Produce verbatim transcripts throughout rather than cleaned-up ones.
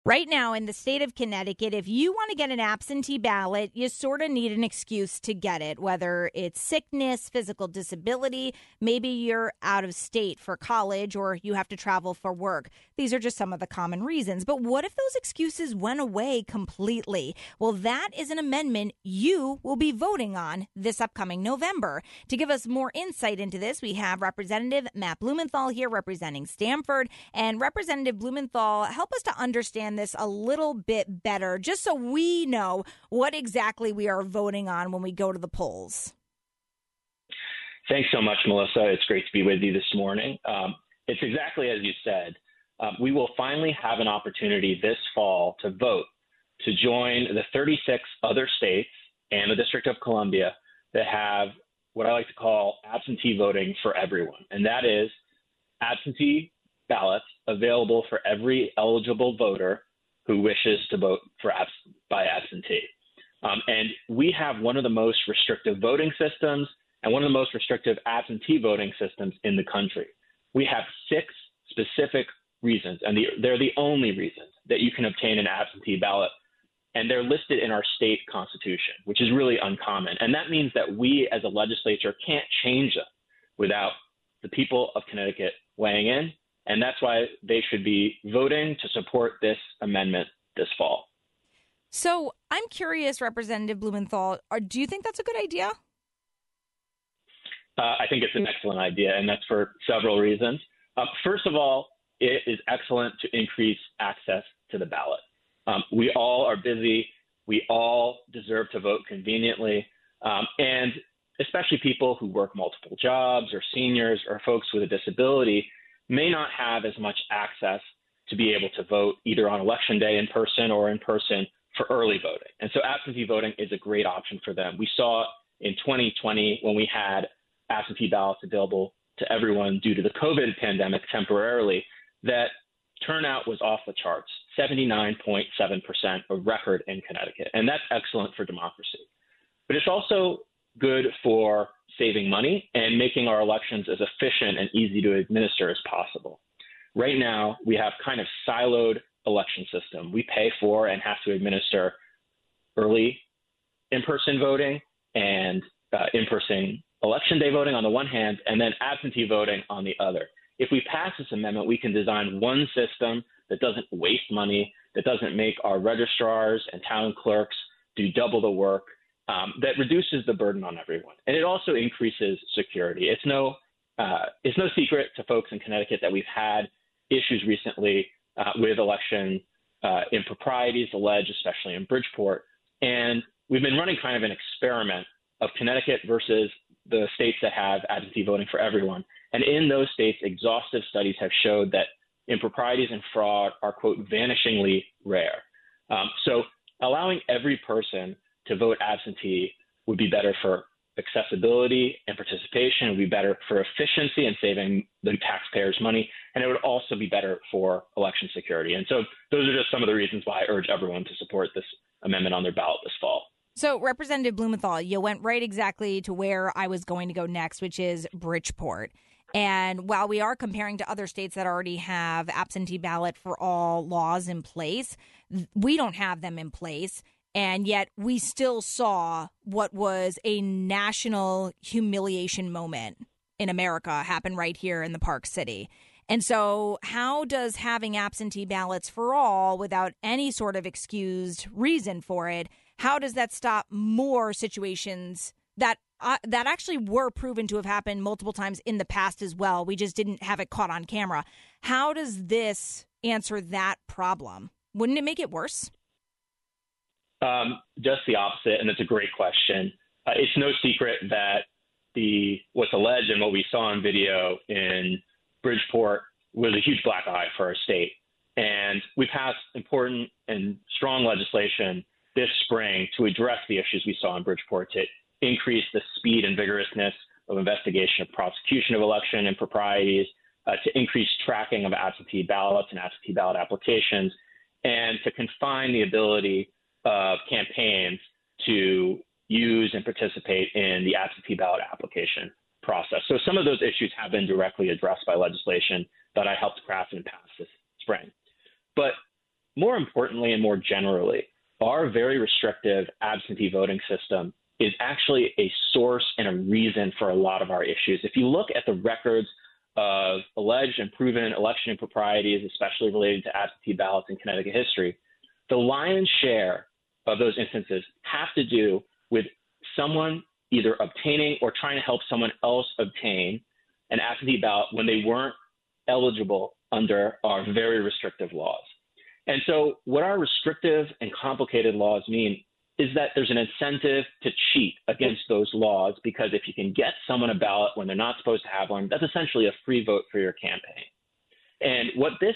Right now in the state of Connecticut, if you want to get an absentee ballot, you sort of need an excuse to get it, whether it's sickness, physical disability, maybe you're out of state for college or you have to travel for work. These are just some of the common reasons. But what if those excuses went away completely? Well, that is an amendment you will be voting on this upcoming November. To give us more insight into this, we have Representative Matt Blumenthal here representing Stamford. And Representative Blumenthal, help us to understand this a little bit better, just so we know what exactly we are voting on when we go to the polls. Thanks so much, Melissa. It's great to be with you this morning. Um, it's exactly as you said. Uh, we will finally have an opportunity this fall to vote to join the thirty-six other states and the District of Columbia that have what I like to call absentee voting for everyone. And that is absentee ballots available for every eligible voter who wishes to vote for abs- by absentee. Um, and we have one of the most restrictive voting systems and one of the most restrictive absentee voting systems in the country. We have six specific reasons, and the, they're the only reasons that you can obtain an absentee ballot. And they're listed in our state constitution, which is really uncommon. And that means that we as a legislature can't change them without the people of Connecticut weighing in. And that's why they should be voting to support this amendment this fall. So I'm curious, Representative Blumenthal, are, do you think that's a good idea? Uh, I think it's an excellent idea, and that's for several reasons. Uh, first of all, it is excellent to increase access to the ballot. Um, we all are busy. We all deserve to vote conveniently. Um, and especially people who work multiple jobs or seniors or folks with a disability may not have as much access to be able to vote either on election day in person or in person for early voting. And so absentee voting is a great option for them. We saw in twenty twenty when we had absentee ballots available to everyone due to the COVID pandemic temporarily, that turnout was off the charts, seventy-nine point seven percent, a record in Connecticut. And that's excellent for democracy. But it's also good for saving money and making our elections as efficient and easy to administer as possible. Right now, we have kind of siloed election system. We pay for and have to administer early in-person voting and uh, in-person election day voting on the one hand, and then absentee voting on the other. If we pass this amendment, we can design one system that doesn't waste money, that doesn't make our registrars and town clerks do double the work, um, that reduces the burden on everyone. And it also increases security. It's no, uh, it's no secret to folks in Connecticut that we've had issues recently uh, with election uh, improprieties alleged, especially in Bridgeport. And we've been running kind of an experiment of Connecticut versus the states that have absentee voting for everyone. And in those states, exhaustive studies have showed that improprieties and fraud are, quote, vanishingly rare. Um, so allowing every person to vote absentee would be better for accessibility and participation. It would be better for efficiency and saving the taxpayers money. And it would also be better for election security. And so those are just some of the reasons why I urge everyone to support this amendment on their ballot this fall. So, Representative Blumenthal, you went right exactly to where I was going to go next, which is Bridgeport. And while we are comparing to other states that already have absentee ballot for all laws in place, we don't have them in place. And yet we still saw what was a national humiliation moment in America happen right here in the Park City. And so how does having absentee ballots for all without any sort of excused reason for it, how does that stop more situations that uh, that actually were proven to have happened multiple times in the past as well? We just didn't have it caught on camera. How does this answer that problem? Wouldn't it make it worse? Um, just the opposite, and it's a great question. Uh, it's no secret that the what's alleged and what we saw on video in Bridgeport was a huge black eye for our state. And we passed important and strong legislation this spring to address the issues we saw in Bridgeport, to increase the speed and vigorousness of investigation of prosecution of election improprieties, uh, to increase tracking of absentee ballots and absentee ballot applications, and to confine the ability of campaigns to use and participate in the absentee ballot application process. So some of those issues have been directly addressed by legislation that I helped craft and pass this spring. But more importantly and more generally, our very restrictive absentee voting system is actually a source and a reason for a lot of our issues. If you look at the records of alleged and proven election improprieties, especially related to absentee ballots in Connecticut history, the lion's share of those instances have to do with someone either obtaining or trying to help someone else obtain an absentee ballot when they weren't eligible under our very restrictive laws. And so what our restrictive and complicated laws mean is that there's an incentive to cheat against those laws, because if you can get someone a ballot when they're not supposed to have one, that's essentially a free vote for your campaign. And what this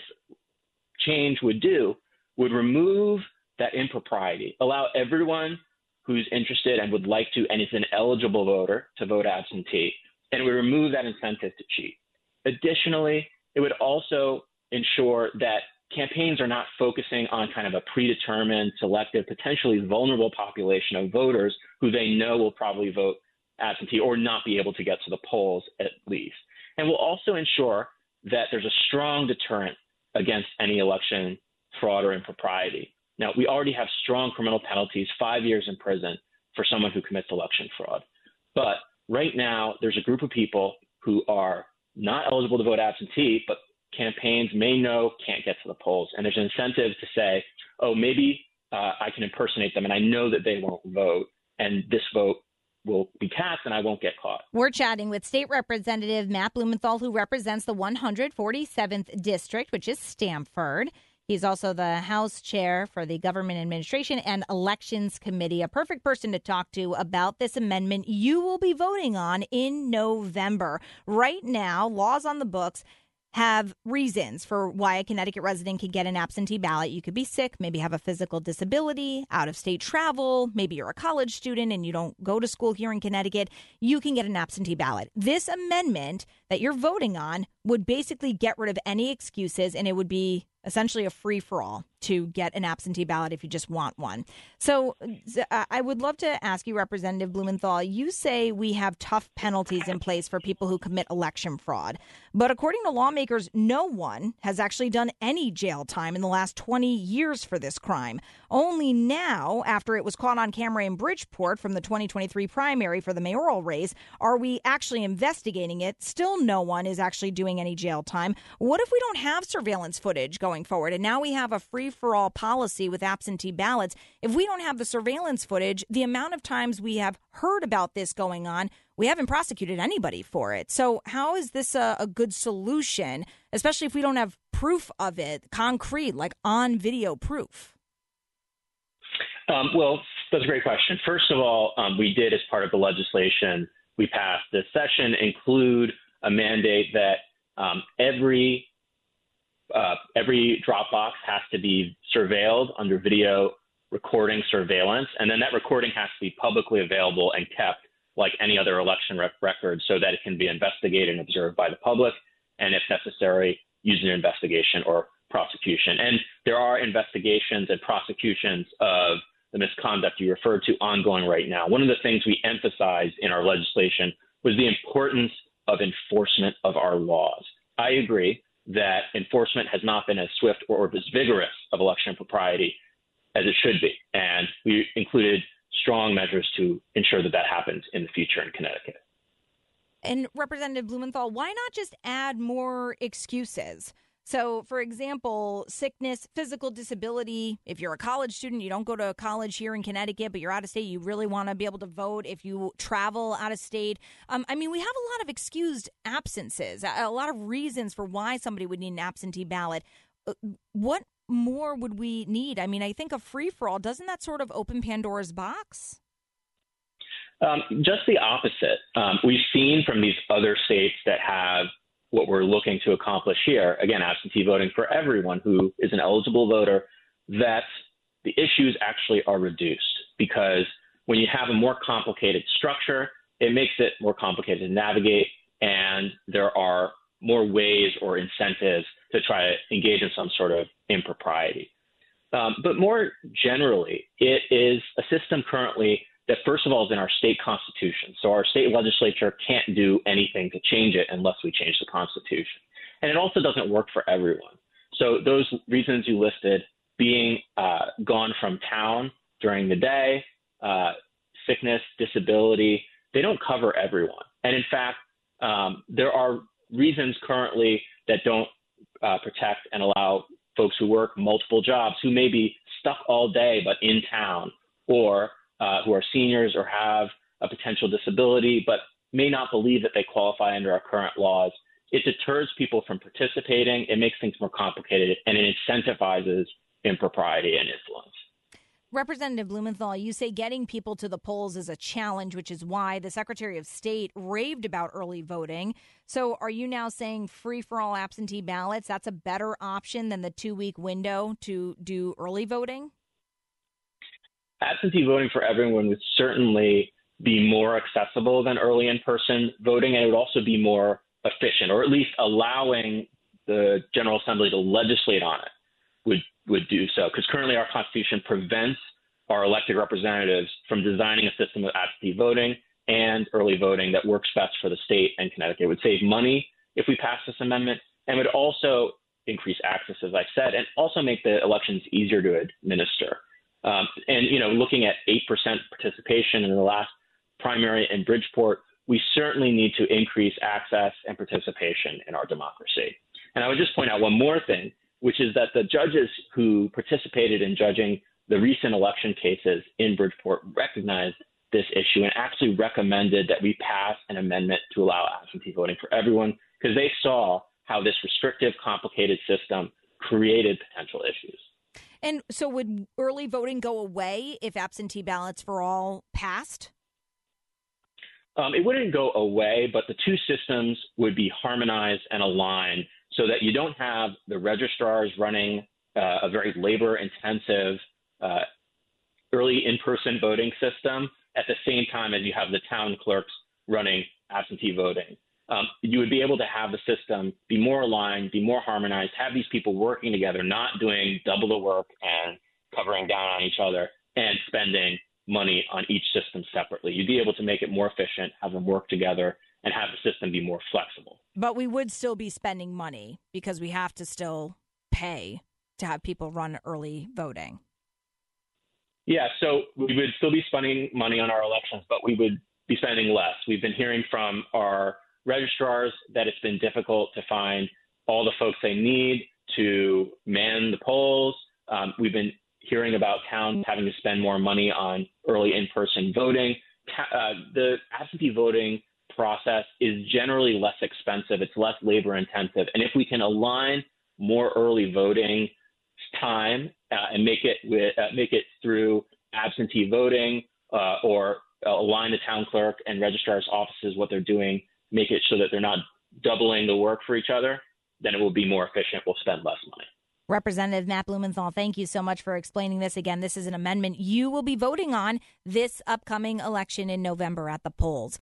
change would do would remove that impropriety, allow everyone who's interested and would like to and is an eligible voter to vote absentee, and it would remove that incentive to cheat. Additionally, it would also ensure that campaigns are not focusing on kind of a predetermined, selective, potentially vulnerable population of voters who they know will probably vote absentee or not be able to get to the polls at least. And will also ensure that there's a strong deterrent against any election fraud or impropriety. Now, we already have strong criminal penalties, five years in prison for someone who commits election fraud. But right now, there's a group of people who are not eligible to vote absentee, but campaigns may know can't get to the polls. And there's an incentive to say, oh, maybe uh, I can impersonate them and I know that they won't vote, and this vote will be cast and I won't get caught. We're chatting with State Representative Matt Blumenthal, who represents the one hundred forty-seventh District, which is Stamford. He's also the House Chair for the Government Administration and Elections Committee, a perfect person to talk to about this amendment you will be voting on in November. Right now, laws on the books have reasons for why a Connecticut resident could get an absentee ballot. You could be sick, maybe have a physical disability, out-of-state travel, maybe you're a college student and you don't go to school here in Connecticut. You can get an absentee ballot. This amendment that you're voting on would basically get rid of any excuses, and it would be essentially a free-for-all to get an absentee ballot if you just want one. So uh, I would love to ask you, Representative Blumenthal, you say we have tough penalties in place for people who commit election fraud. But according to lawmakers, no one has actually done any jail time in the last twenty years for this crime. Only now, after it was caught on camera in Bridgeport from the twenty twenty-three primary for the mayoral race, are we actually investigating it. Still no one is actually doing any jail time. What if we don't have surveillance footage going forward? And now we have a free-for-all policy with absentee ballots. If we don't have the surveillance footage, the amount of times we have heard about this going on, we haven't prosecuted anybody for it. So how is this a, a good solution, especially if we don't have proof of it, concrete, like on video proof? Um, well, that's a great question. First of all, um, we did, as part of the legislation we passed this session, include a mandate that um, every uh, every drop box has to be surveilled under video recording surveillance, and then that recording has to be publicly available and kept like any other election rec- record so that it can be investigated and observed by the public, and if necessary, used in investigation or prosecution. And there are investigations and prosecutions of the misconduct you referred to ongoing right now. One of the things we emphasized in our legislation was the importance of enforcement of our laws. I agree that enforcement has not been as swift or as vigorous of election impropriety as it should be. And we included strong measures to ensure that that happens in the future in Connecticut. And Representative Blumenthal, why not just add more excuses? So, for example, sickness, physical disability. If you're a college student, you don't go to college here in Connecticut, but you're out of state, you really want to be able to vote. If you travel out of state, um, I mean, we have a lot of excused absences, a lot of reasons for why somebody would need an absentee ballot. What more would we need? I mean, I think a free-for-all, doesn't that sort of open Pandora's box? Um, just the opposite. Um, we've seen from these other states that have what we're looking to accomplish here, again, absentee voting for everyone who is an eligible voter, that the issues actually are reduced, because when you have a more complicated structure, it makes it more complicated to navigate, and there are more ways or incentives to try to engage in some sort of impropriety. Um, but more generally, it is a system currently that, first of all, is in our state constitution. So our state legislature can't do anything to change it unless we change the constitution. And it also doesn't work for everyone. So those reasons you listed being uh, gone from town during the day, uh, sickness, disability, they don't cover everyone. And in fact, um, there are reasons currently that don't uh, protect and allow folks who work multiple jobs, who may be stuck all day but in town, or uh, who are seniors or have a potential disability but may not believe that they qualify under our current laws. It deters people from participating. It makes things more complicated, and it incentivizes impropriety and influence. Representative Blumenthal, you say getting people to the polls is a challenge, which is why the Secretary of State raved about early voting. So are you now saying free-for-all absentee ballots, that's a better option than the two-week window to do early voting? Absentee voting for everyone would certainly be more accessible than early in-person voting, and it would also be more efficient, or at least allowing the General Assembly to legislate on it would would do so, because currently our Constitution prevents our elected representatives from designing a system of absentee voting and early voting that works best for the state and Connecticut. It would save money if we pass this amendment, and would also increase access, as I said, and also make the elections easier to administer. Um, and, you know, looking at eight percent participation in the last primary in Bridgeport, we certainly need to increase access and participation in our democracy. And I would just point out one more thing, which is that the judges who participated in judging the recent election cases in Bridgeport recognized this issue and actually recommended that we pass an amendment to allow absentee voting for everyone, because they saw how this restrictive, complicated system created potential issues. And so would early voting go away if absentee ballots for all passed? Um, it wouldn't go away, but the two systems would be harmonized and aligned so that you don't have the registrars running uh, a very labor-intensive uh, early in-person voting system at the same time as you have the town clerks running absentee voting. Um, you would be able to have the system be more aligned, be more harmonized, have these people working together, not doing double the work and covering down on each other and spending money on each system separately. You'd be able to make it more efficient, have them work together, and have the system be more flexible. But we would still be spending money because we have to still pay to have people run early voting. Yeah, so we would still be spending money on our elections, but we would be spending less. We've been hearing from our registrars that it's been difficult to find all the folks they need to man the polls. Um, we've been hearing about towns having to spend more money on early in-person voting. Uh, the absentee voting process is generally less expensive. It's less labor intensive. And if we can align more early voting time uh, and make it with, uh, make it through absentee voting uh, or uh, align the town clerk and registrar's offices, what they're doing, make it so that they're not doubling the work for each other, then it will be more efficient. We'll spend less money. Representative Matt Blumenthal, thank you so much for explaining this. Again, this is an amendment you will be voting on this upcoming election in November at the polls.